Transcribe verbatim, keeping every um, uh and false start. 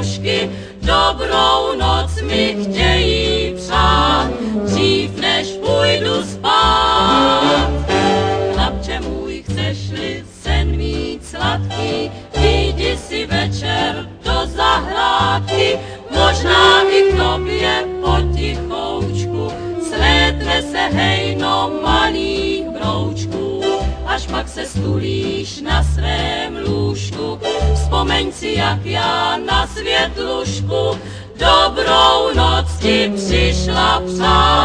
světlušky dobrou noc mi chtějí přát, dřív než půjdu spát. Chlapče můj, chceš-li sen mít sladký, vyjdi si večer do zahrádky, možná i k tobě potichoučku slétne se hejno malých broučků. Až pak se stulíš na svém lůžku, vzpomeň si, jak já na světlušku dobrou noc ti přišla přát.